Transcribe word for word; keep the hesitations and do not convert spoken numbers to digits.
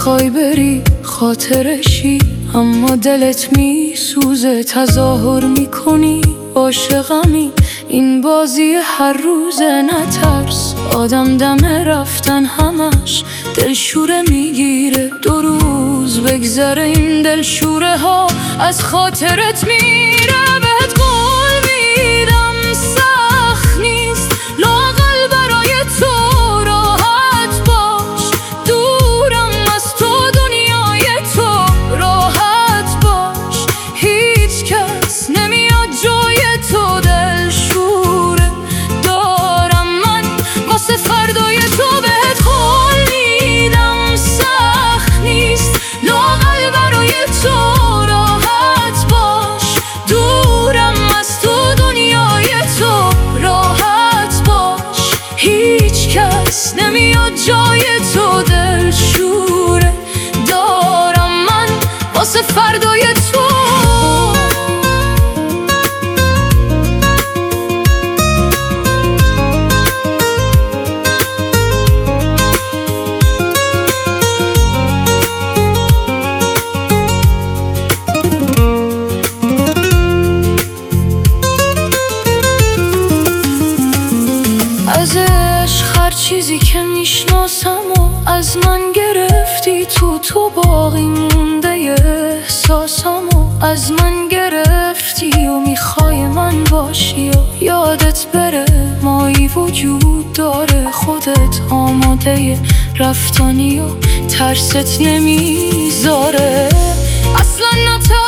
میخوای بری خاطرشی، اما دلت میسوزه، تظاهر میکنی عاشقمی. این بازی هر روزه، نترس آدم دم رفتن همش دلشوره میگیره. دو روز بگذره این دلشوره ها از خاطرت میره. بهت قول میدم سخت نیست، لااقل برای تو راحت باش. دورم از تو دنیای تو راحت باش. هیچ کس نمیاد جای تو، دلشوره دارم من واسه فردای تو. بهت قول میدم سخت نیست، لااقل برای تو راحت باش. دورم از تو دنیای تو راحت باش. هیچ کس نمیاد جای تو، دلشوره دارم من واسه فردای تو. از عشق هر چیزی که میشناسم و از من گرفتی تو، تو باقی مونده احساسم و از من گرفتی و میخوای من باشی و یادت بره مایی وجود داره. خودت آماده رفتنی و ترست نمیذاره. اصلا نترس